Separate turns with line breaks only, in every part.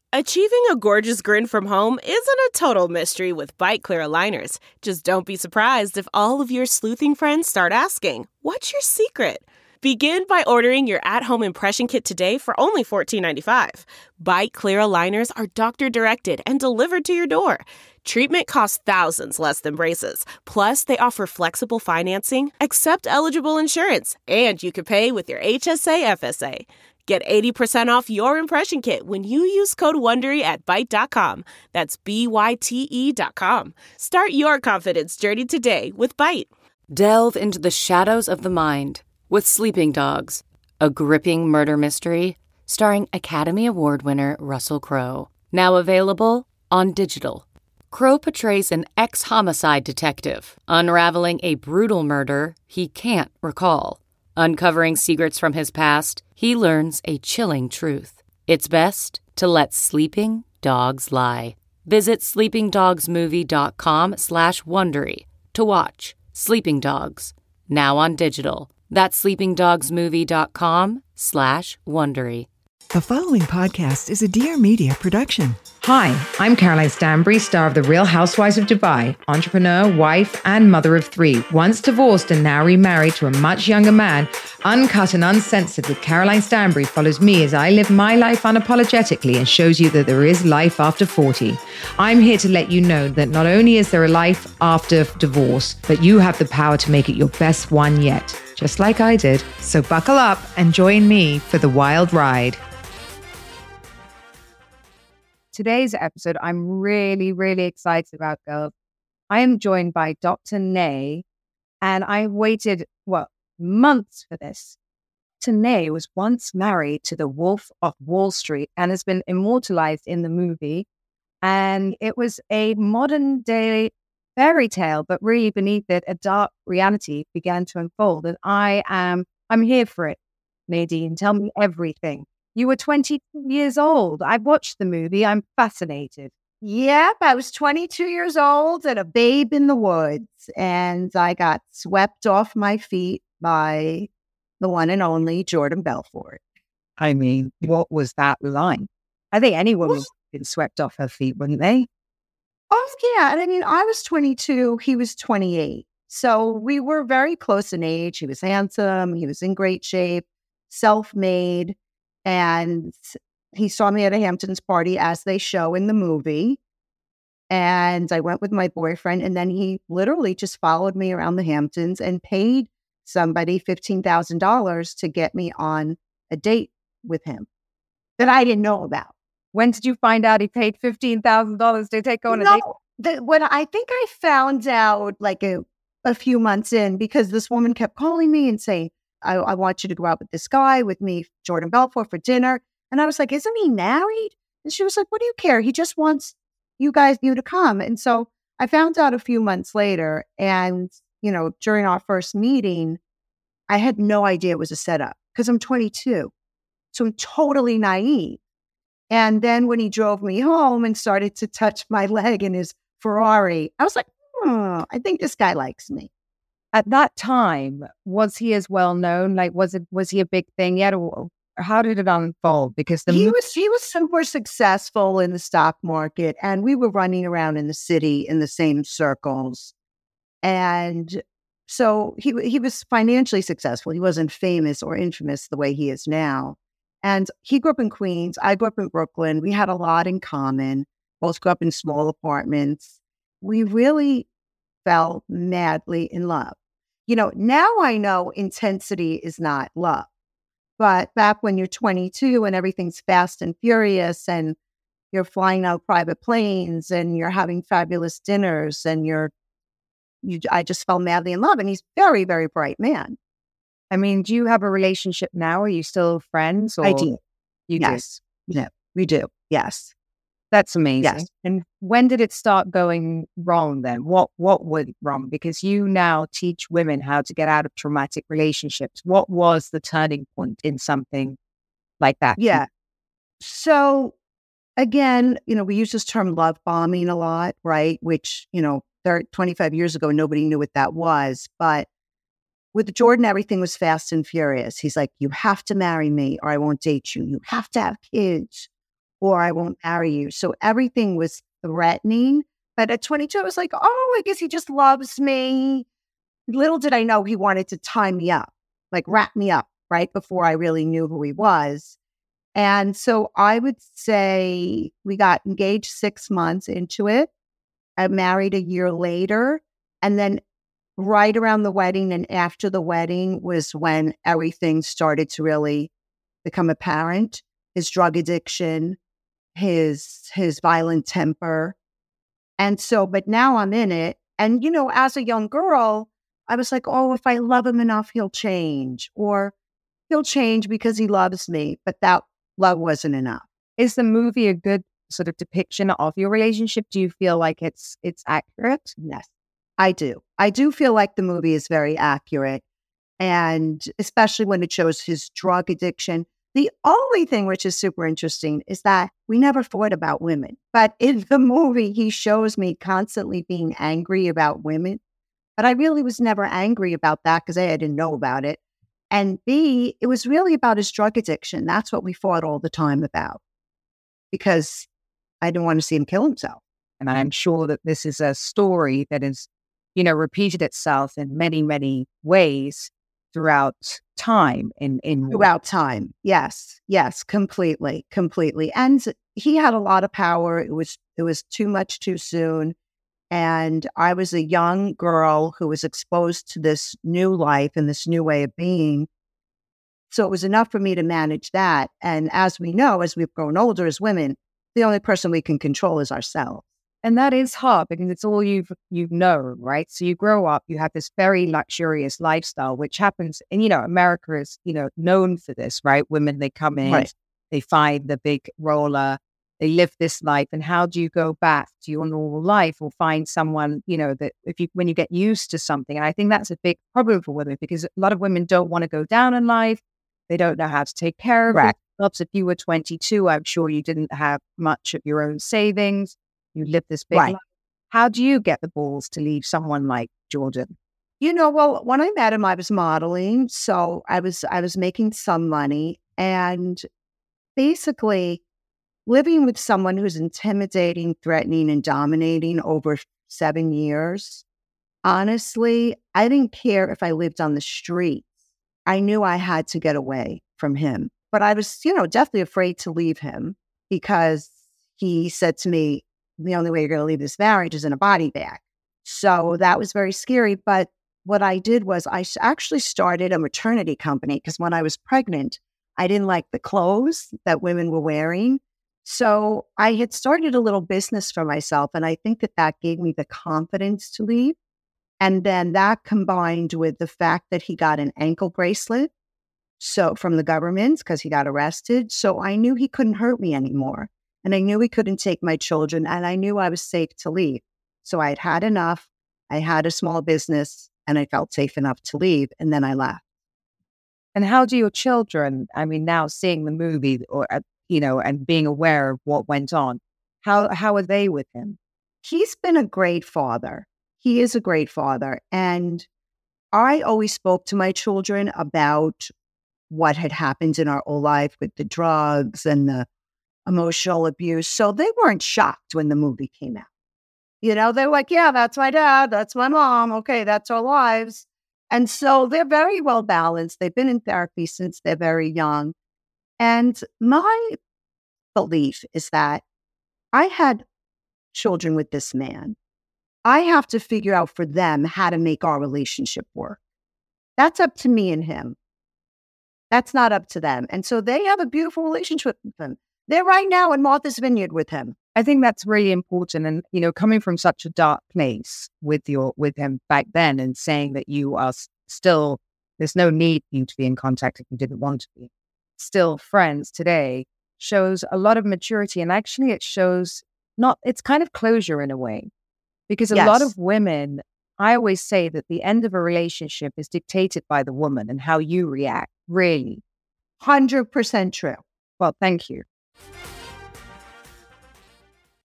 Achieving a gorgeous grin from home isn't a total mystery with Bite Clear aligners. Just don't be surprised if all of your sleuthing friends start asking, "What's your secret?" Begin by ordering your at-home impression kit today for only $14.95. Bite Clear aligners are doctor-directed and delivered to your door. Treatment costs thousands less than braces. Plus, they offer flexible financing, accept eligible insurance, and you can pay with your HSA FSA. Get 80% off your impression kit when you use code WONDERY at Byte.com. That's BYTE.com. Start your confidence journey today with Byte.
Delve into the shadows of the mind with Sleeping Dogs, a gripping murder mystery starring Academy Award winner Russell Crowe. Now available on digital. Crowe portrays an ex-homicide detective unraveling a brutal murder he can't recall. Uncovering secrets from his past, he learns a chilling truth. It's best to let sleeping dogs lie. Visit sleepingdogsmovie.com/Wondery to watch Sleeping Dogs, now on digital. That's sleepingdogsmovie.com/Wondery.
The following podcast is a Dear Media production.
Hi, I'm Caroline Stanbury, star of The Real Housewives of Dubai, entrepreneur, wife, and mother of three. Once divorced and now remarried to a much younger man, Uncut and Uncensored with Caroline Stanbury follows me as I live my life unapologetically and shows you that there is life after 40. I'm here to let you know that not only is there a life after divorce, but you have the power to make it your best one yet, just like I did.
So buckle up and join me for the wild ride.
Today's episode, I'm really, really excited about, girls. I am joined by Dr. Nay, and I waited, months for this. Dr. Nay was once married to the Wolf of Wall Street and has been immortalized in the movie. And it was a modern day fairy tale, but really beneath it, a dark reality began to unfold. And I'm here for it. Nadine, tell me everything. You were 22 years old. I watched the movie. I'm fascinated.
Yep, I was 22 years old and a babe in the woods. And I got swept off my feet by the one and only Jordan Belfort.
I mean, what was that line? I think any woman would have been swept off her feet, wouldn't they?
Oh, yeah. And I mean, I was 22. He was 28. So we were very close in age. He was handsome. He was in great shape, self-made. And he saw me at a Hamptons party, as they show in the movie. And I went with my boyfriend. And then he literally just followed me around the Hamptons and paid somebody $15,000 to get me on a date with him that I didn't know about.
When did you find out he paid $15,000 to take on a date?
When I think I found out like a few months in, because this woman kept calling me and saying, I want you to go out with this guy, with me, Jordan Belfort, for dinner. And I was like, isn't he married? And she was like, what do you care? He just wants you to come. And so I found out a few months later. And, during our first meeting, I had no idea it was a setup because I'm 22. So I'm totally naive. And then when he drove me home and started to touch my leg in his Ferrari, I was like, I think this guy likes me.
At that time, was he as well known? Like, was he a big thing yet? Or how did it unfold? Because
he was super successful in the stock market, and we were running around in the city in the same circles. And so he was financially successful. He wasn't famous or infamous the way he is now. And he grew up in Queens. I grew up in Brooklyn. We had a lot in common. Both grew up in small apartments. We really fell madly in love. Now I know intensity is not love. But back when you're 22 and everything's fast and furious and you're flying out private planes and you're having fabulous dinners and I just fell madly in love. And he's a very, very bright man.
I mean, do you have a relationship now? Are you still friends? Or
I do.
Yes.
Yeah, we do. Yes.
That's amazing.
Yes.
And when did it start going wrong then? What went wrong? Because you now teach women how to get out of traumatic relationships. What was the turning point in something like that?
Yeah. So again, we use this term love bombing a lot, right? Which, 25 years ago, nobody knew what that was. But with Jordan, everything was fast and furious. He's like, you have to marry me or I won't date you. You have to have kids or I won't marry you. So everything was threatening. But at 22, I was like, oh, I guess he just loves me. Little did I know he wanted to tie me up, like wrap me up right before I really knew who he was. And so I would say we got engaged 6 months into it. I married a year later. And then right around the wedding and after the wedding was when everything started to really become apparent. His drug addiction, his violent temper. And so, but now I'm in it. And, you know, as a young girl, I was like, oh, if I love him enough, he'll change. Or he'll change because he loves me. But that love wasn't enough.
Is the movie a good sort of depiction of your relationship? Do you feel like it's accurate?
Yes, I do. I do feel like the movie is very accurate. And especially when it shows his drug addiction. The only thing which is super interesting is that we never thought about women. But in the movie, he shows me constantly being angry about women. But I really was never angry about that because A, I didn't know about it. And B, it was really about his drug addiction. That's what we fought all the time about because I didn't want to see him kill himself.
And I'm sure that this is a story that is, you know, repeated itself in many, many ways throughout time.
Throughout time. Yes, completely. And he had a lot of power. It was too much too soon. And I was a young girl who was exposed to this new life and this new way of being. So it was enough for me to manage that. And as we know, as we've grown older as women, the only person we can control is ourselves.
And that is hard because it's all you've known, right? So you grow up, you have this very luxurious lifestyle, which happens, and, you know, America is, you know, known for this, right? Women, they come in, right. They find the big roller, they live this life. And how do you go back to your normal life or find someone, you know, that when you get used to something? And I think that's a big problem for women because a lot of women don't want to go down in life. They don't know how to take care of themselves. If you were 22, I'm sure you didn't have much of your own savings. You lived this big life. How do you get the balls to leave someone like Jordan?
You know, well, when I met him, I was modeling. So I was making some money. And basically, living with someone who's intimidating, threatening, and dominating over 7 years, honestly, I didn't care if I lived on the streets. I knew I had to get away from him. But I was, you know, definitely afraid to leave him because he said to me, the only way you're going to leave this marriage is in a body bag. So that was very scary. But what I did was I actually started a maternity company because when I was pregnant, I didn't like the clothes that women were wearing. So I had started a little business for myself. And I think that gave me the confidence to leave. And then that combined with the fact that he got an ankle bracelet from the government because he got arrested. So I knew he couldn't hurt me anymore. And I knew he couldn't take my children. And I knew I was safe to leave. So I had enough. I had a small business and I felt safe enough to leave. And then I left.
And how do your children, I mean, now seeing the movie or, you know, and being aware of what went on, how are they with him?
He's been a great father. He is a great father. And I always spoke to my children about what had happened in our whole life with the drugs and the emotional abuse. So they weren't shocked when the movie came out. You know, they were like, yeah, that's my dad. That's my mom. Okay, that's our lives. And so they're very well balanced. They've been in therapy since they're very young. And my belief is that I had children with this man. I have to figure out for them how to make our relationship work. That's up to me and him. That's not up to them. And so they have a beautiful relationship with him. They're right now in Martha's Vineyard with him.
I think that's really important. And, you know, coming from such a dark place with him back then and saying that you are still, there's no need for you to be in contact if you didn't want to be, still friends today, shows a lot of maturity. And actually it shows it's kind of closure in a way. Because a lot of women, I always say that the end of a relationship is dictated by the woman and how you react, really.
100% true.
Well, thank you.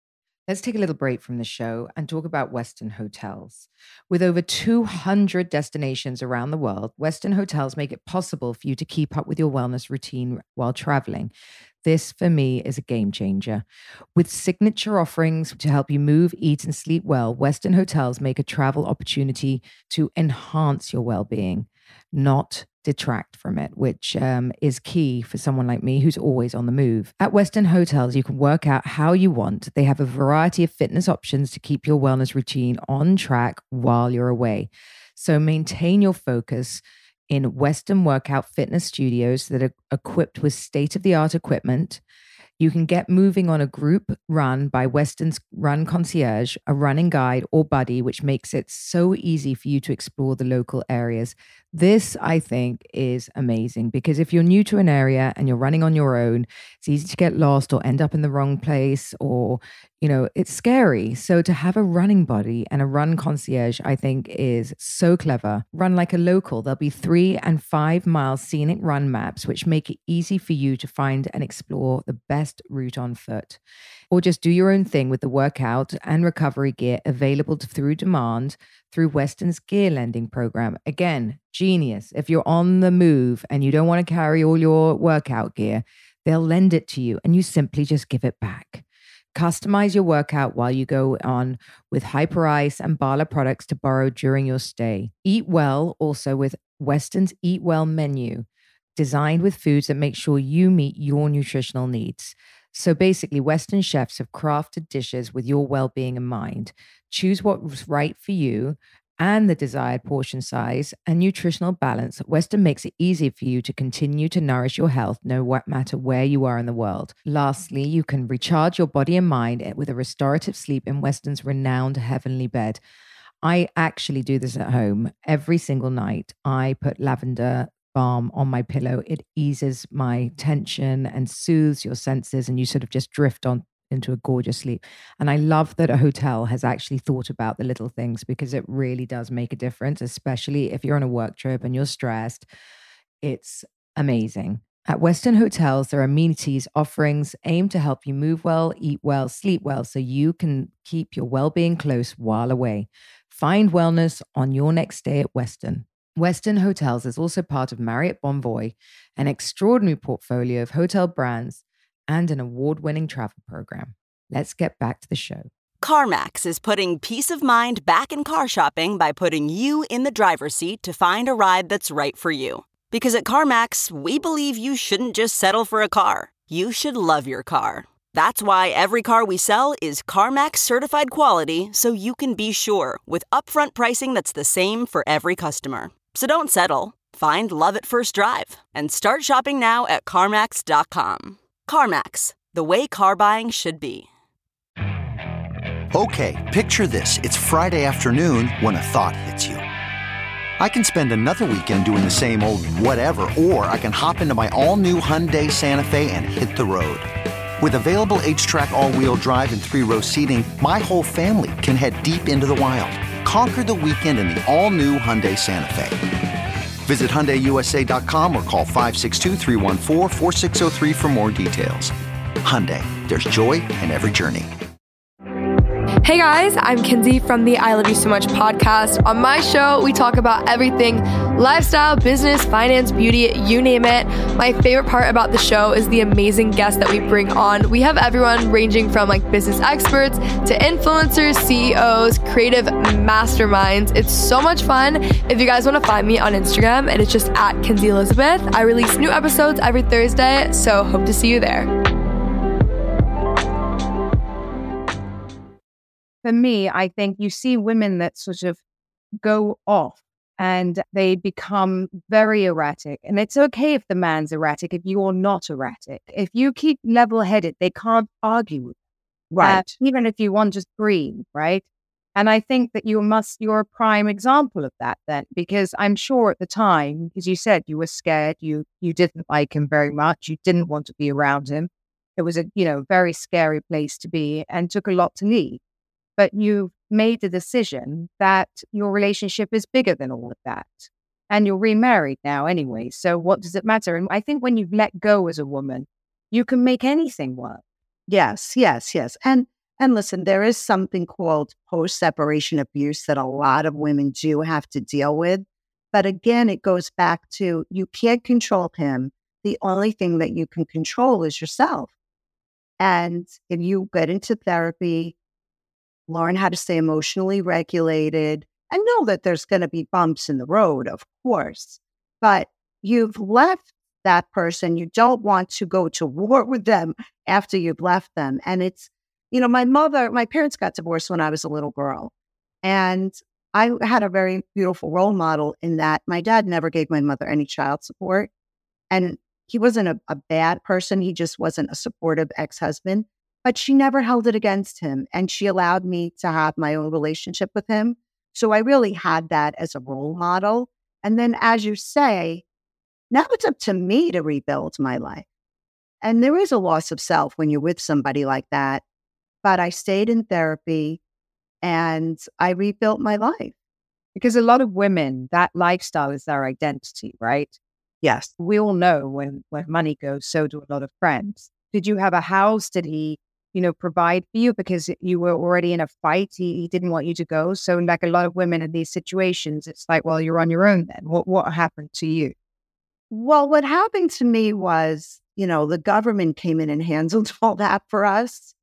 Let's take a little break from the show and talk about Westin Hotels. With over 200 destinations around the world, Westin Hotels make it possible for you to keep up with your wellness routine while traveling. This, for me, is a game changer. With signature offerings to help you move, eat, and sleep well, Westin Hotels make a travel opportunity to enhance your well-being, not detract from it, which is key for someone like me who's always on the move. At Westin Hotels, you can work out how you want. They have a variety of fitness options to keep your wellness routine on track while you're away. So maintain your focus in Westin Workout Fitness Studios that are equipped with state-of-the-art equipment. You can get moving on a group run by Westin's Run Concierge, a running guide or buddy, which makes it so easy for you to explore the local areas. This, I think, is amazing because if you're new to an area and you're running on your own, it's easy to get lost or end up in the wrong place or, it's scary. So to have a running buddy and a run concierge, I think is so clever. Run like a local. There'll be 3 and 5 mile scenic run maps, which make it easy for you to find and explore the best route on foot. Or just do your own thing with the workout and recovery gear available through demand through Westin's gear lending program. Again, genius. If you're on the move and you don't want to carry all your workout gear, they'll lend it to you and you simply just give it back. Customize your workout while you go on with Hyperice and Bala products to borrow during your stay. Eat well also with Westin's Eat Well menu, designed with foods that make sure you meet your nutritional needs. So basically, Westin chefs have crafted dishes with your well-being in mind. Choose what's right for you and the desired portion size and nutritional balance. Westin makes it easy for you to continue to nourish your health no matter where you are in the world. Lastly, you can recharge your body and mind with a restorative sleep in Westin's renowned Heavenly Bed. I actually do this at home every single night. I put lavender balm on my pillow. It eases my tension and soothes your senses, and you sort of just drift on into a gorgeous sleep. And I love that a hotel has actually thought about the little things because it really does make a difference, especially if you're on a work trip and you're stressed. It's amazing. At Westin Hotels, there are amenities offerings aimed to help you move well, eat well, sleep well, so you can keep your well-being close while away. Find wellness on your next stay at Westin. Westin Hotels is also part of Marriott Bonvoy, an extraordinary portfolio of hotel brands and an award-winning travel program. Let's get back to the show.
CarMax is putting peace of mind back in car shopping by putting you in the driver's seat to find a ride that's right for you. Because at CarMax, we believe you shouldn't just settle for a car. You should love your car. That's why every car we sell is CarMax certified quality, so you can be sure with upfront pricing that's the same for every customer. So don't settle. Find love at first drive and start shopping now at CarMax.com. CarMax, the way car buying should be.
Okay, picture this. It's Friday afternoon when a thought hits you. I can spend another weekend doing the same old whatever, or I can hop into my all-new Hyundai Santa Fe and hit the road. With available H-Track all-wheel drive and 3-row seating, my whole family can head deep into the wild. Conquer the weekend in the all-new Hyundai Santa Fe. Visit HyundaiUSA.com or call 562-314-4603 for more details. Hyundai, there's joy in every journey.
Hey guys, I'm Kinsey from the I Love You So Much podcast. On my show, we talk about everything lifestyle, business, finance, beauty, you name it. My favorite part about the show is the amazing guests that we bring on. We have everyone ranging from business experts to influencers, CEOs, creative masterminds. It's so much fun. If you guys want to find me on Instagram, and it's just at Kinsey Elizabeth. I release new episodes every Thursday, so hope to see you there.
For me, I think you see women that sort of go off and they become very erratic. And it's okay if the man's erratic, if you're not erratic. If you keep level-headed, they can't argue with you.
Right.
Even if you want to scream, right? And I think that you're a prime example of that then, because I'm sure at the time, as you said, you were scared, you didn't like him very much, you didn't want to be around him. It was a, very scary place to be and took a lot to leave. But you made the decision that your relationship is bigger than all of that. And you're remarried now anyway. So what does it matter? And I think when you've let go as a woman, you can make anything work.
Yes. And And listen, there is something called post-separation abuse that a lot of women do have to deal with. But again, it goes back to you can't control him. The only thing that you can control is yourself. And if you get into therapy, learn how to stay emotionally regulated, and know that there's going to be bumps in the road, of course. But you've left that person. You don't want to go to war with them after you've left them. And it's, my parents got divorced when I was a little girl. And I had a very beautiful role model in that my dad never gave my mother any child support. And he wasn't a bad person. He just wasn't a supportive ex-husband. But she never held it against him. And she allowed me to have my own relationship with him. So I really had that as a role model. And then, as you say, now it's up to me to rebuild my life. And there is a loss of self when you're with somebody like that. But I stayed in therapy and I rebuilt my life.
Because a lot of women, that lifestyle is their identity, right?
Yes.
We all know when money goes, so do a lot of friends. Did you have a house? Did he, provide for you because you were already in a fight? He didn't want you to go. So like a lot of women in these situations, it's like, well, you're on your own then. What happened to you?
Well, what happened to me was, the government came in and handled all that for us.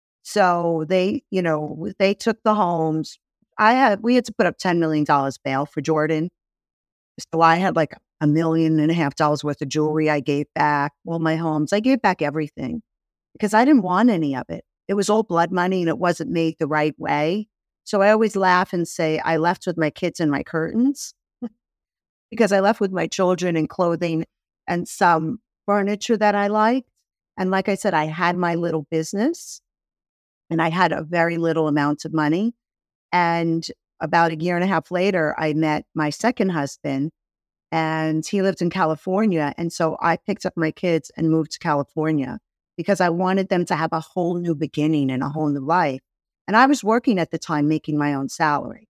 So they took the homes. We had to put up $10 million bail for Jordan. So I had like $1.5 million worth of jewelry I gave back, all my homes. I gave back everything because I didn't want any of it. It was all blood money and it wasn't made the right way. So I always laugh and say I left with my kids and my curtains because I left with my children and clothing and some furniture that I liked. And like I said, I had my little business and I had a very little amount of money. And about 1.5 years later, I met my second husband. And he lived in California. And so I picked up my kids and moved to California because I wanted them to have a whole new beginning and a whole new life. And I was working at the time, making my own salary.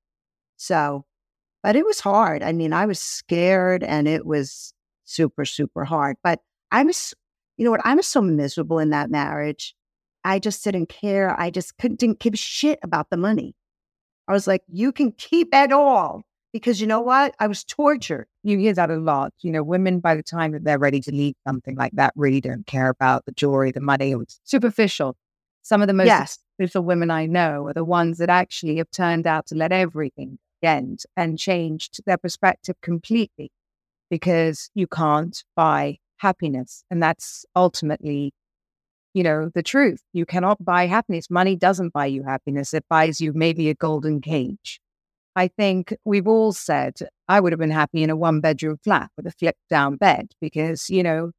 But it was hard. I mean, I was scared and it was super, super hard. But I was so miserable in that marriage. I just didn't care. I just didn't give a shit about the money. I was like, you can keep it all. Because you know what? I was tortured.
You hear that a lot. Women, by the time that they're ready to leave something like that, really don't care about the jewelry, the money. It's superficial. Some of the most superficial women I know are the ones that actually have turned out to let everything end and changed their perspective completely because you can't buy happiness. And that's ultimately, the truth. You cannot buy happiness. Money doesn't buy you happiness. It buys you maybe a golden cage. I think we've all said, I would have been happy in a 1-bedroom flat with a flip-down bed because,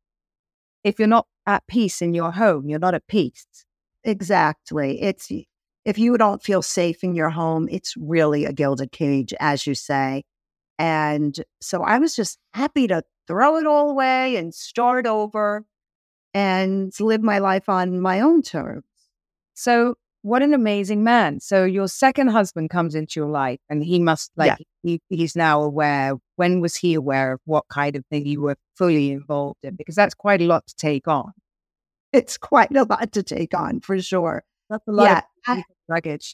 if you're not at peace in your home, you're not at peace.
Exactly. If you don't feel safe in your home, it's really a gilded cage, as you say. And so I was just happy to throw it all away and start over and live my life on my own terms.
So what an amazing man. So your second husband comes into your life and he must he's now aware. When was he aware of what kind of thing you were fully involved in? Because that's quite a lot to take on.
It's quite a lot to take on for sure.
That's a lot of luggage.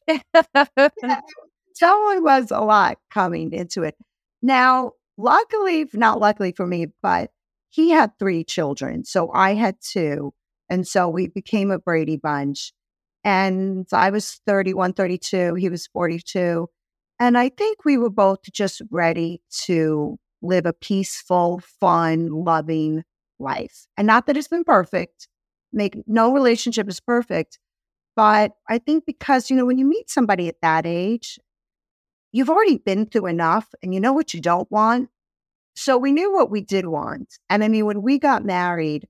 Totally was a lot coming into it. Now, not luckily for me, but he had 3 children. So I had 2. And so we became a Brady Bunch. And I was 31, 32. He was 42. And I think we were both just ready to live a peaceful, fun, loving life. And not that it's been perfect. No relationship is perfect. But I think because, when you meet somebody at that age, you've already been through enough and you know what you don't want. So we knew what we did want. And I mean, when we got married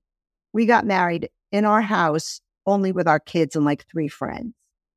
in our house only with our kids and like 3 friends.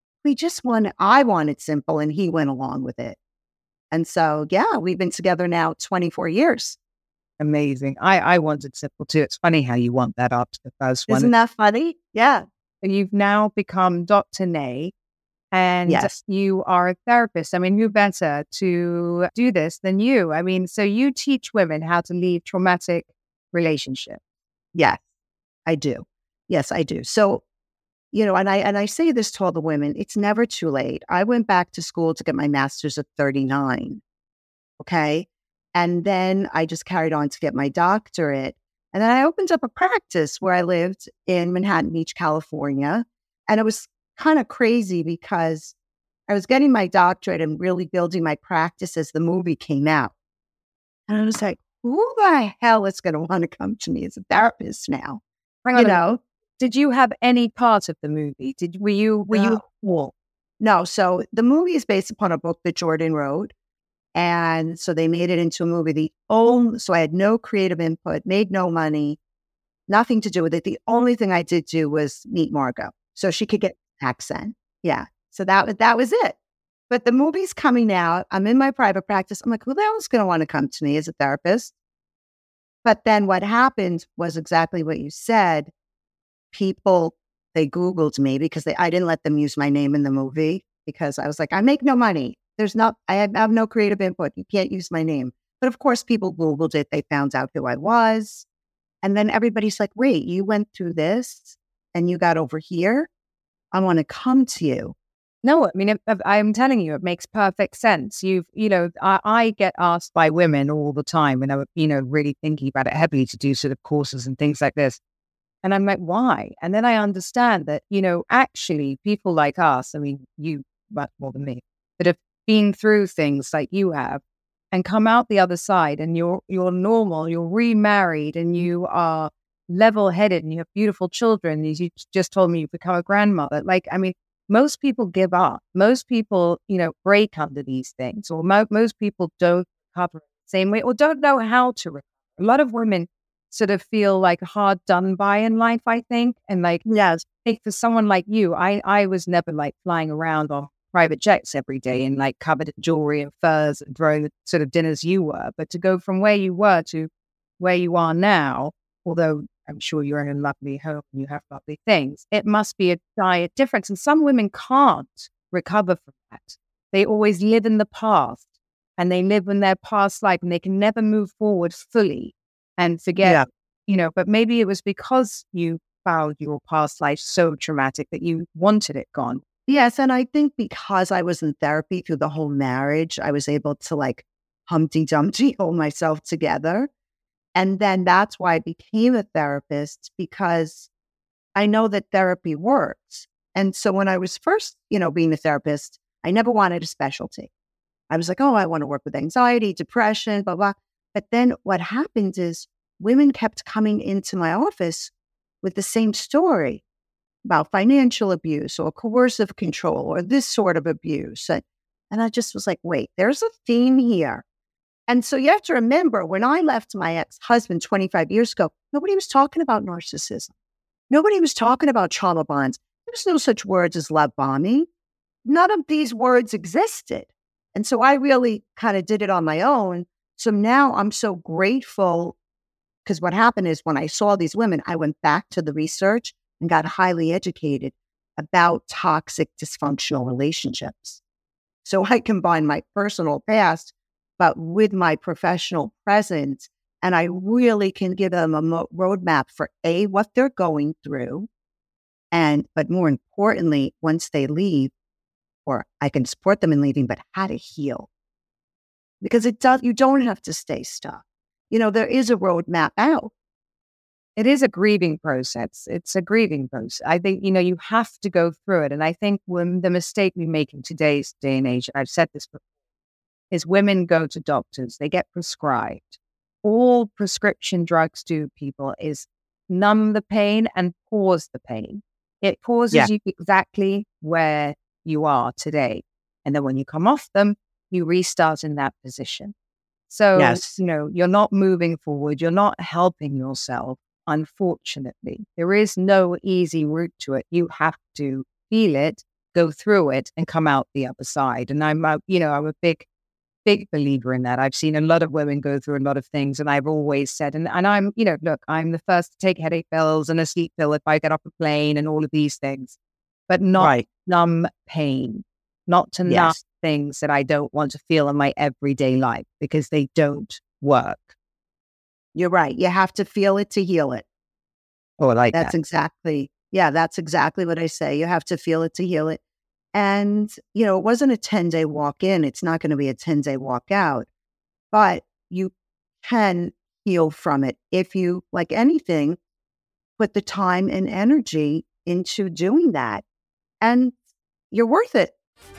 I wanted simple and he went along with it. And so, we've been together now 24 years.
Amazing. I wanted simple too. It's funny how you want that after the first one.
Isn't that funny? Yeah.
You've now become Dr. Nay and you are a therapist. I mean, who better to do this than you? I mean, so you teach women how to leave traumatic relationships.
Yes, I do. So And I say this to all the women, it's never too late. I went back to school to get my master's at 39. Okay. And then I just carried on to get my doctorate. And then I opened up a practice where I lived in Manhattan Beach, California. And it was kind of crazy because I was getting my doctorate and really building my practice as the movie came out. And I was like, who the hell is going to want to come to me as a therapist now?
Did you have any part of the movie? Were you?
No. So the movie is based upon a book that Jordan wrote. And so they made it into a movie. So I had no creative input, made no money, nothing to do with it. The only thing I did do was meet Margot so she could get an accent. Yeah. So that was it. But the movie's coming out. I'm in my private practice. I'm like, who the hell is going to want to come to me as a therapist? But then what happened was exactly what you said. People, they Googled me because I didn't let them use my name in the movie because I was like, I make no money. I have no creative input. You can't use my name. But of course, people Googled it. They found out who I was. And then everybody's like, wait, you went through this and you got over here? I want to come to you.
No, I mean, I'm telling you, it makes perfect sense. I get asked by women all the time when I'm, really thinking about it heavily to do sort of courses and things like this. And I'm like, why? And then I understand that, actually people like us, I mean, you much more than me, that have been through things like you have and come out the other side and you're normal, you're remarried and you are level-headed and you have beautiful children. You just told me you've become a grandmother. Most people give up. Most people, break under these things, or most people don't recover the same way or don't know how to recover. A lot of women sort of feel like hard done by in life, I think. And I think for someone like you, I was never flying around on private jets every day and covered in jewelry and furs and throwing the sort of dinners you were. But to go from where you were to where you are now, although I'm sure you're in a lovely home and you have lovely things, it must be a giant difference. And some women can't recover from that. They always live in the past and they live in their past life and they can never move forward fully and forget, but maybe it was because you found your past life so traumatic that you wanted it gone.
Yes. And I think because I was in therapy through the whole marriage, I was able to Humpty Dumpty hold myself together. And then that's why I became a therapist, because I know that therapy works. And so when I was first, being a therapist, I never wanted a specialty. I was like, oh, I want to work with anxiety, depression, blah, blah. But then what happened is women kept coming into my office with the same story about financial abuse or coercive control or this sort of abuse. And I just was like, wait, there's a theme here. And so you have to remember, when I left my ex-husband 25 years ago, nobody was talking about narcissism. Nobody was talking about trauma bonds. There was no such words as love bombing. None of these words existed. And so I really kind of did it on my own. So now I'm so grateful, because what happened is when I saw these women, I went back to the research and got highly educated about toxic, dysfunctional relationships. So I combined my personal past, but with my professional present, and I really can give them a roadmap for what they're going through, but more importantly, once they leave, or I can support them in leaving, but how to heal. Because you don't have to stay stuck. There is a roadmap out.
It is a grieving process. It's a grieving process. I think, you have to go through it. And I think when the mistake we make in today's day and age, I've said this before, is women go to doctors, they get prescribed. All prescription drugs do, people, is numb the pain and pause the pain. It pauses you exactly where you are today. And then when you come off them, you restart in that position. So, you're not moving forward. You're not helping yourself. Unfortunately, there is no easy route to it. You have to feel it, go through it, and come out the other side. And I'm a big believer in that. I've seen a lot of women go through a lot of things, and I've always said, and I'm, look, I'm the first to take headache pills and a sleep pill if I get off a plane and all of these things, but not numb pain, not to numb things that I don't want to feel in my everyday life, because they don't work.
You're right. You have to feel it to heal it.
Oh, I like
That's
that.
exactly. Yeah, that's exactly what I say. You have to feel it to heal it. And, it wasn't a 10-day walk in. It's not going to be a 10-day walk out, but you can heal from it if you, like anything, put the time and energy into doing that. And you're worth it.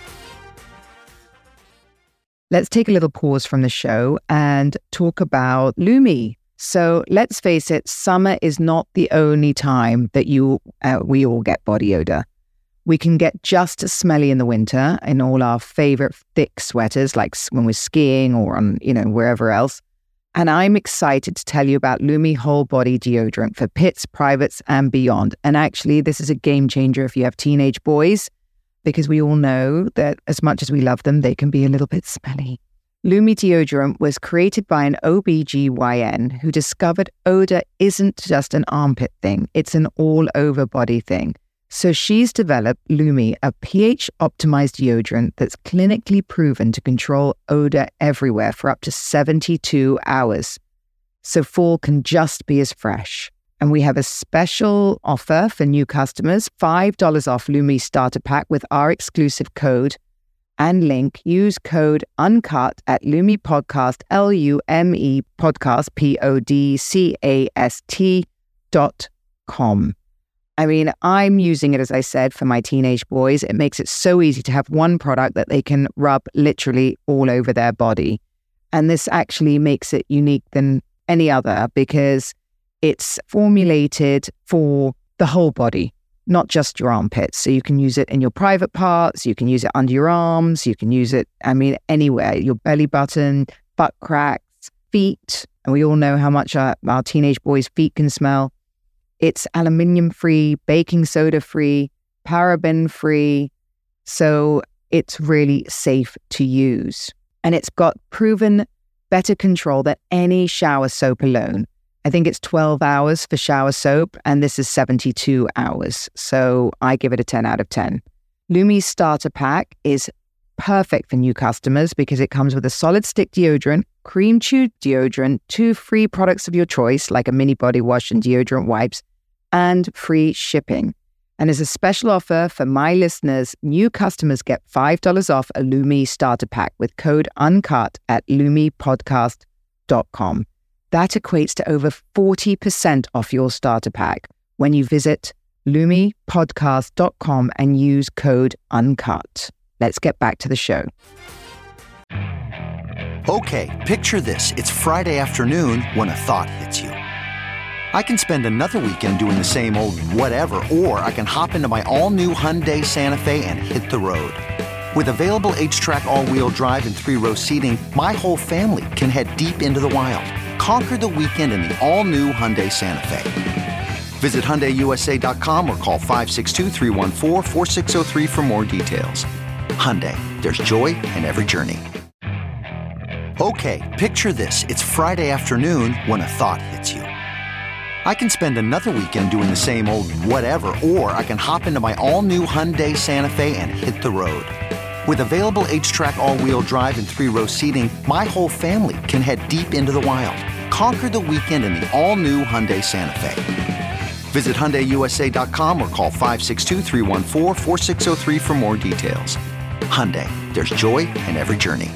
Let's take a little pause from the show and talk about Lume. So let's face it, summer is not the only time that we all get body odor. We can get just as smelly in the winter in all our favorite thick sweaters, like when we're skiing or on, wherever else. And I'm excited to tell you about Lume Whole Body Deodorant for pits, privates, and beyond. And actually, this is a game changer if you have teenage boys, because we all know that as much as we love them, they can be a little bit smelly. Lume Deodorant was created by an OBGYN who discovered odor isn't just an armpit thing, it's an all-over body thing. So she's developed Lume, a pH-optimized deodorant that's clinically proven to control odor everywhere for up to 72 hours. So fall can just be as fresh. And we have a special offer for new customers, $5 off Lume Starter Pack with our exclusive code and link. Use code UNCUT at Lume Podcast, LUME Podcast, PODCAST.com. I mean, I'm using it, as I said, for my teenage boys. It makes it so easy to have one product that they can rub literally all over their body. And this actually makes it unique than any other because it's formulated for the whole body, not just your armpits. So you can use it in your private parts, you can use it under your arms, you can use it, anywhere, your belly button, butt cracks, feet. And we all know how much our teenage boys' feet can smell. It's aluminium-free, baking soda-free, paraben-free, so it's really safe to use. And it's got proven better control than any shower soap alone. I think it's 12 hours for shower soap, and this is 72 hours. So I give it a 10 out of 10. Lume's Starter Pack is perfect for new customers because it comes with a solid stick deodorant, cream tube deodorant, 2 free products of your choice, like a mini body wash and deodorant wipes, and free shipping. And as a special offer for my listeners, new customers get $5 off a Lume Starter Pack with code UNCUT at lumepodcast.com. That equates to over 40% off your starter pack when you visit lumepodcast.com and use code UNCUT. Let's get back to the show.
Okay, picture this. It's Friday afternoon when a thought hits you. I can spend another weekend doing the same old whatever, or I can hop into my all-new Hyundai Santa Fe and hit the road. With available H-Track all-wheel drive and 3-row seating, my whole family can head deep into the wild. Conquer the weekend in the all-new Hyundai Santa Fe. Visit HyundaiUSA.com or call 562-314-4603 for more details. Hyundai, there's joy in every journey. Okay, picture this. It's Friday afternoon when a thought hits you. I can spend another weekend doing the same old whatever, or I can hop into my all-new Hyundai Santa Fe and hit the road. With available H-Track all-wheel drive and 3-row seating, my whole family can head deep into the wild. Conquer the weekend in the all-new Hyundai Santa Fe. Visit HyundaiUSA.com or call 562-314-4603 for more details. Hyundai, there's joy in every journey.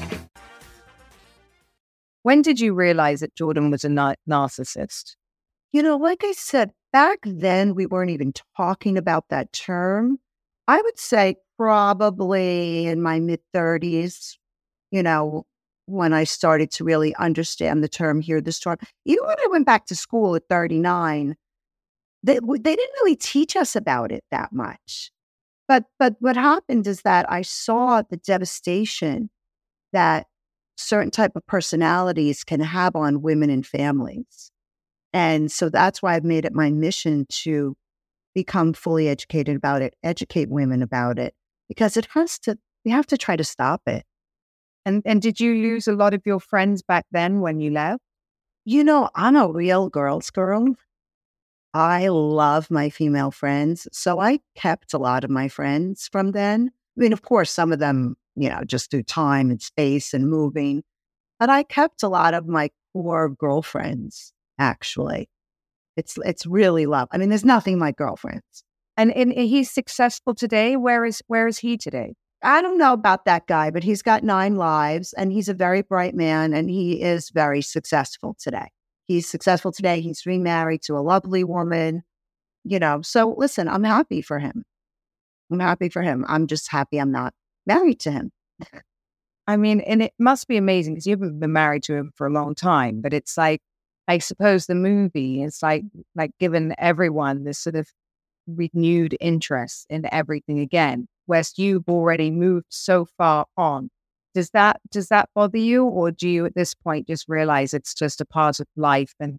When did you realize that Jordan was a narcissist?
Like I said, back then we weren't even talking about that term. I would say probably in my mid-30s, when I started to really understand the term, hear this term. Even when I went back to school at 39, they didn't really teach us about it that much. But what happened is that I saw the devastation that certain type of personalities can have on women and families. And so that's why I've made it my mission to become fully educated about it, educate women about it, because we have to try to stop it.
And did you lose a lot of your friends back then when you left?
I'm a real girl's girl. I love my female friends. So I kept a lot of my friends from then. I mean, of course, some of them, just through time and space and moving. But I kept a lot of my core girlfriends, actually. It's really love. I mean, there's nothing like girlfriends.
And he's successful today. Where is he today?
I don't know about that guy, but he's got 9 lives and he's a very bright man and he is very successful today. He's successful today. He's remarried to a lovely woman, So listen, I'm happy for him. I'm just happy I'm not married to him.
I mean, and it must be amazing because you haven't been married to him for a long time, but it's like, I suppose the movie is like given everyone this sort of renewed interest in everything again. West, you've already moved so far on. Does that bother you, or do you at this point just realize it's just a part of life, and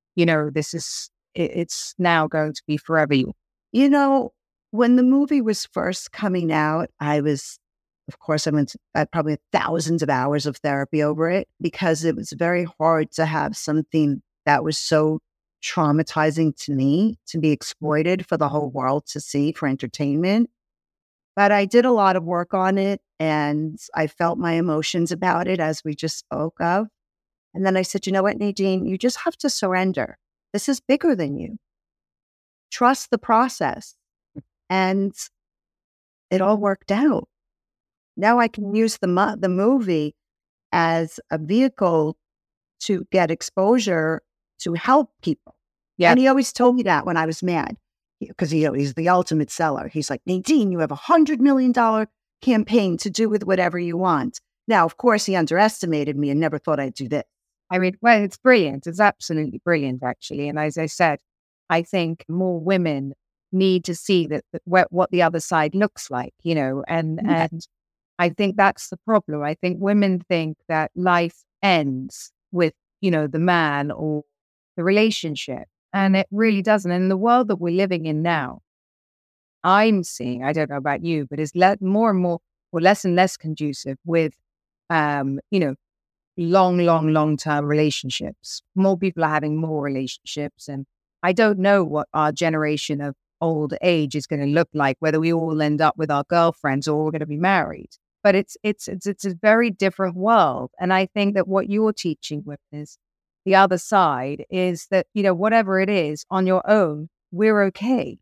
it's now going to be forever?
When the movie was first coming out, I went probably thousands of hours of therapy over it because it was very hard to have something that was so traumatizing to me to be exploited for the whole world to see for entertainment. But I did a lot of work on it and I felt my emotions about it, as we just spoke of. And then I said, you know what, Nadine, you just have to surrender. This is bigger than you. Trust the process. And it all worked out. Now I can use the movie as a vehicle to get exposure to help people. Yeah. And he always told me that when I was mad, because he's the ultimate seller. He's like, Nadine, you have $100 million campaign to do with whatever you want. Now, of course, he underestimated me and never thought I'd do this.
I mean, well, it's brilliant. It's absolutely brilliant, actually. And as I said, I think more women need to see that what the other side looks like, and I think that's the problem. I think women think that life ends with, the man or the relationship. And it really doesn't. In the world that we're living in now, I'm seeing, I don't know about you, but it's more and more, or less and less conducive with, long-term relationships. More people are having more relationships. And I don't know what our generation of old age is going to look like, whether we all end up with our girlfriends or we're going to be married. But it's a very different world. And I think that what you're teaching with is the other side is that, whatever it is on your own, we're okay.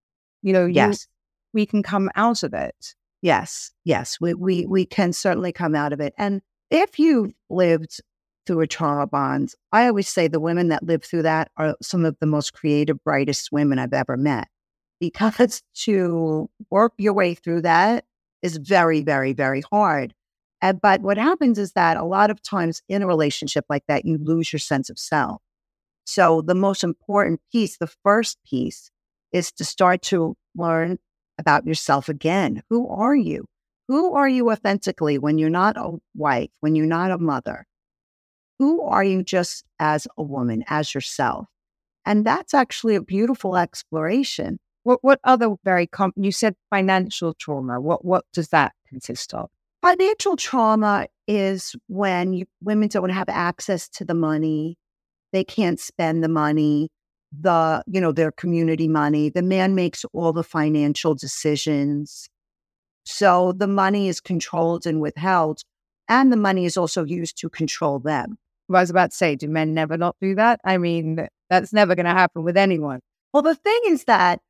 Yes.
We can come out of it.
Yes. We can certainly come out of it. And if you've lived through a trauma bond, I always say the women that live through that are some of the most creative, brightest women I've ever met. Because to work your way through that is very, very, very hard. But what happens is that a lot of times in a relationship like that, you lose your sense of self. So the most important piece, the first piece, is to start to learn about yourself again. Who are you? Who are you authentically when you're not a wife, when you're not a mother? Who are you just as a woman, as yourself? And that's actually a beautiful exploration.
What other you said financial trauma. What does that consist of?
Financial trauma is when women don't have access to the money. They can't spend the money, their community money. The man makes all the financial decisions. So the money is controlled and withheld, and the money is also used to control them.
I was about to say, do men never not do that? I mean, that's never going to happen with anyone.
Well, the thing is that,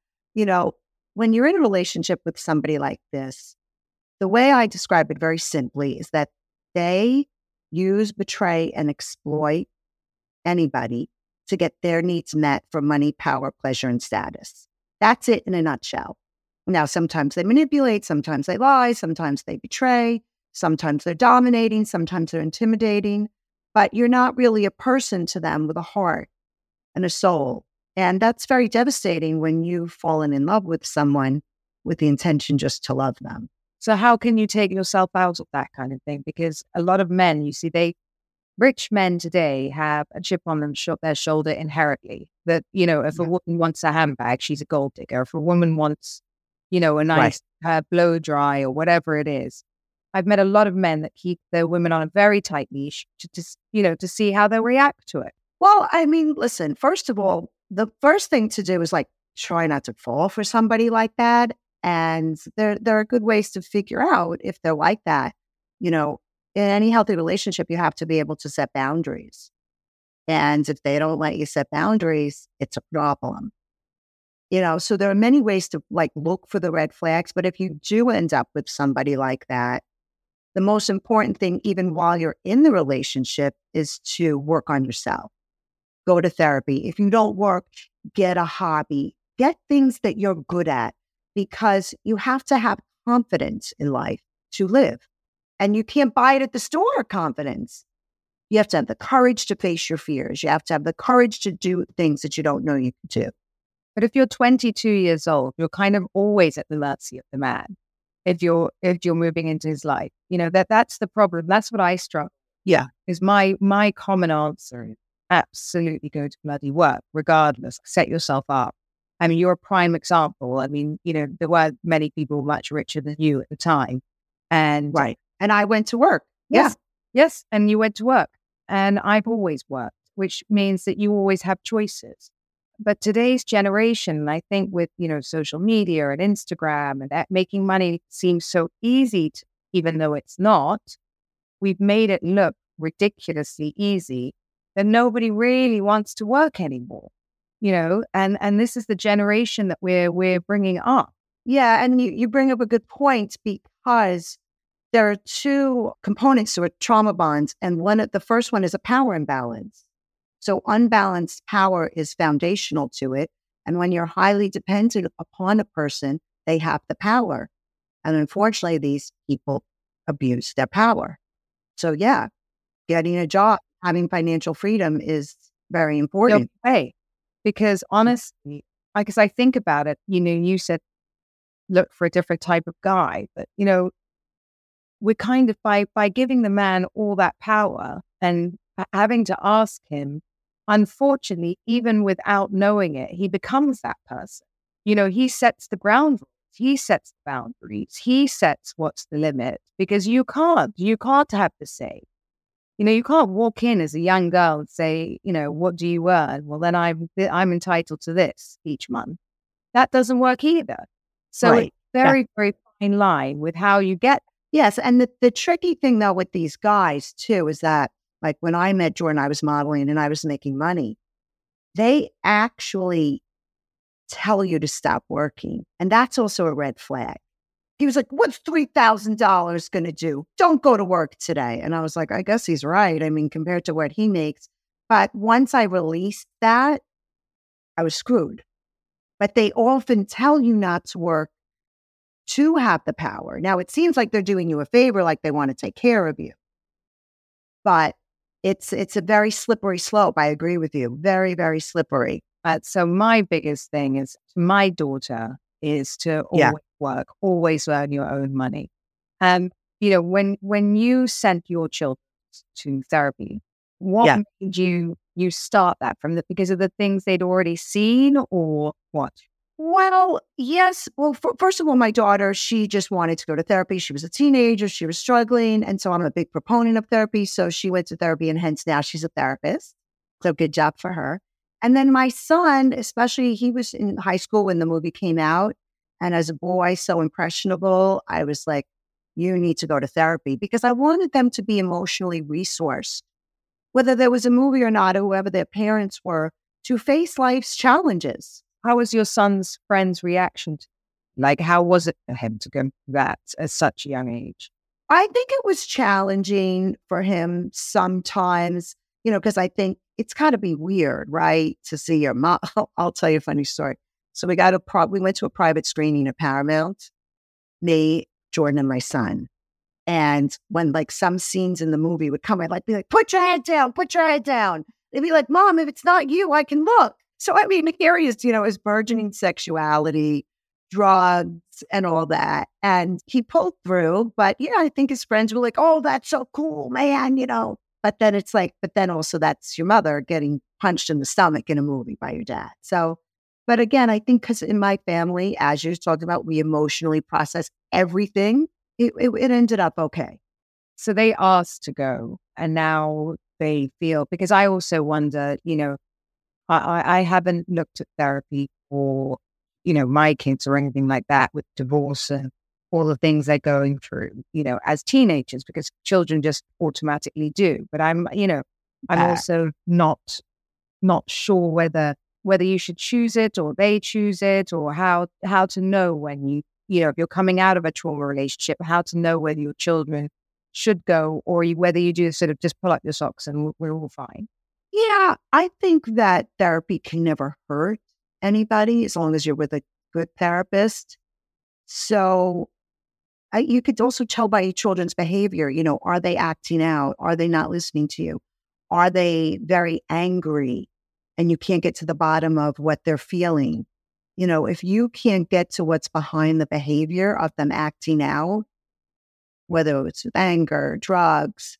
when you're in a relationship with somebody like this, the way I describe it very simply is that they use, betray, and exploit anybody to get their needs met for money, power, pleasure, and status. That's it in a nutshell. Now, sometimes they manipulate, sometimes they lie, sometimes they betray, sometimes they're dominating, sometimes they're intimidating, but you're not really a person to them with a heart and a soul. And that's very devastating when you've fallen in love with someone with the intention just to love them.
So how can you take yourself out of that kind of thing? Because a lot of men, rich men today have a chip on their shoulder inherently. That, if a woman wants a handbag, she's a gold digger. If a woman wants, a nice blow dry or whatever it is. I've met a lot of men that keep their women on a very tight leash to see how they react to it.
Well, I mean, listen, first of all, the first thing to do is try not to fall for somebody like that. And there are good ways to figure out if they're like that. In any healthy relationship, you have to be able to set boundaries. And if they don't let you set boundaries, it's a problem. So there are many ways to like look for the red flags. But if you do end up with somebody like that, the most important thing, even while you're in the relationship, is to work on yourself. Go to therapy. If you don't work, get a hobby. Get things that you're good at, because you have to have confidence in life to live. And you can't buy it at the store, confidence. You have to have the courage to face your fears. You have to have the courage to do things that you don't know you can do.
But if you're 22 years old, you're kind of always at the mercy of the man. If you're moving into his life, that's the problem. That's what I struggle.
Yeah,
is my common answer is absolutely go to bloody work, regardless. Set yourself up. I mean, you're a prime example. I mean, there were many people much richer than you at the time, and
right. And I went to work.
Yes, and you went to work, and I've always worked, which means that you always have choices. But today's generation, I think with, social media and Instagram and that making money seems so easy, even though it's not, we've made it look ridiculously easy that nobody really wants to work anymore, and this is the generation that we're bringing up.
Yeah. And you bring up a good point, because there are two components to a trauma bond. And the first one is a power imbalance. So unbalanced power is foundational to it. And when you're highly dependent upon a person, they have the power. And unfortunately, these people abuse their power. So yeah, getting a job, having financial freedom is very important.
Okay. Because honestly, because I think about it, you said, look for a different type of guy, but we're kind of by giving the man all that power and having to ask him, unfortunately, even without knowing it, he becomes that person. He sets the ground rules, he sets the boundaries, he sets what's the limit, because you can't have the say. You can't walk in as a young girl and say, what do you earn? Well, then I'm entitled to this each month. That doesn't work either. So
right.
It's very, very fine line with how you get.
Yes. And the tricky thing, though, with these guys, too, is that, like, when I met Jordan, I was modeling and I was making money. They actually tell you to stop working. And that's also a red flag. He was like, what's $3,000 going to do? Don't go to work today. And I was like, I guess he's right. I mean, compared to what he makes. But once I released that, I was screwed. But they often tell you not to work to have the power. Now, it seems like they're doing you a favor, like they want to take care of you. But it's a very slippery slope. I agree with you. Very, very slippery.
So my biggest thing is my daughter is to always work, always earn your own money. When you sent your children to therapy, what made you start that because of the things they'd already seen, or what?
Well, yes. Well, first of all, my daughter, she just wanted to go to therapy. She was a teenager. She was struggling. And so I'm a big proponent of therapy. So she went to therapy, and hence now she's a therapist. So good job for her. And then my son, especially, he was in high school when the movie came out. And as a boy, so impressionable, I was like, you need to go to therapy, because I wanted them to be emotionally resourced, whether there was a movie or not, or whoever their parents were, to face life's challenges.
How was your son's friend's reaction? How was it for him to go through that at such a young age?
I think it was challenging for him sometimes, because I think it's got to be weird, right? To see your mom. I'll tell you a funny story. So we went to a private screening at Paramount, me, Jordan, and my son. And when some scenes in the movie would come, I'd be like, put your head down, put your head down. They'd be like, Mom, if it's not you, I can look. So, I mean, here he is, his burgeoning sexuality, drugs, and all that. And he pulled through. But yeah, I think his friends were like, oh, that's so cool, man, But then it's but then also that's your mother getting punched in the stomach in a movie by your dad. So, but again, I think because in my family, as you talked about, we emotionally process everything. It ended up okay.
So they asked to go, and now they feel, because I also wonder, I haven't looked at therapy for, my kids or anything like that with divorce and all the things they're going through, as teenagers, because children just automatically do. But I'm also not sure whether whether you should choose it or they choose it, or how to know when if you're coming out of a trauma relationship, how to know whether your children should go or whether you do sort of just pull up your socks and we're all fine.
Yeah, I think that therapy can never hurt anybody as long as you're with a good therapist. So you could also tell by your children's behavior, are they acting out? Are they not listening to you? Are they very angry and you can't get to the bottom of what they're feeling? If you can't get to what's behind the behavior of them acting out, whether it's with anger, drugs,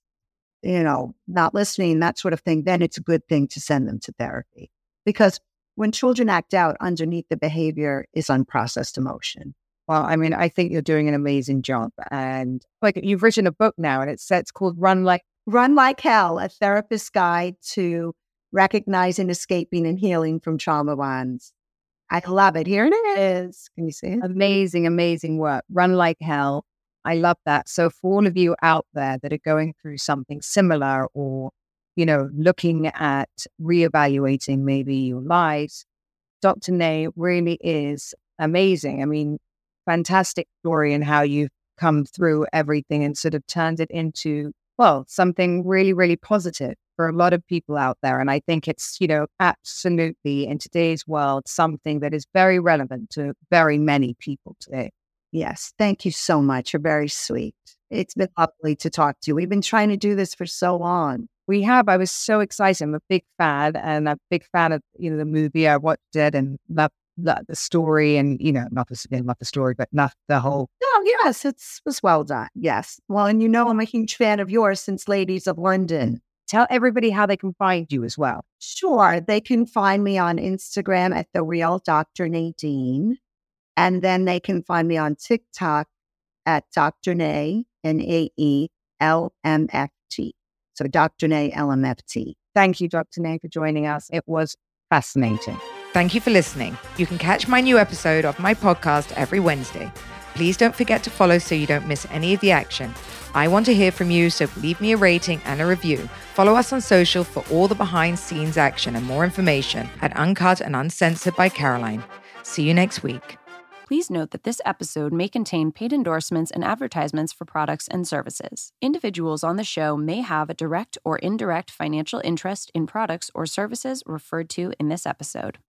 not listening, that sort of thing, then it's a good thing to send them to therapy. Because when children act out, underneath the behavior is unprocessed emotion.
Well, I mean, I think you're doing an amazing job. And you've written a book now, and it's called Run Like
Hell, A Therapist's Guide to Recognizing, Escaping, and Healing from Trauma Bonds. I love it. Here it is. Can you see it?
Amazing, amazing work. Run Like Hell. I love that. So for all of you out there that are going through something similar or, looking at reevaluating maybe your lives, Dr. Nay really is amazing. I mean, fantastic story and how you've come through everything and sort of turned it into, something really, really positive for a lot of people out there. And I think it's, absolutely in today's world, something that is very relevant to very many people today.
Yes. Thank you so much. You're very sweet. It's been lovely to talk to you. We've been trying to do this for so long.
We have. I was so excited. I'm a big fan of, the movie. I watched it and loved the story and, not the story, but not the whole.
Oh, yes. It was well done. Yes. Well, and I'm a huge fan of yours since Ladies of London.
Tell everybody how they can find you as well.
Sure. They can find me on Instagram at The Real Dr. Nadine. And then they can find me on TikTok at Dr. Nay, Nae, LMFT. So Dr. Nay, LMFT.
Thank you, Dr. Nay, for joining us. It was fascinating.
Thank you for listening. You can catch my new episode of my podcast every Wednesday. Please don't forget to follow so you don't miss any of the action. I want to hear from you, so leave me a rating and a review. Follow us on social for all the behind-scenes action and more information at Uncut and Uncensored by Caroline. See you next week.
Please note that this episode may contain paid endorsements and advertisements for products and services. Individuals on the show may have a direct or indirect financial interest in products or services referred to in this episode.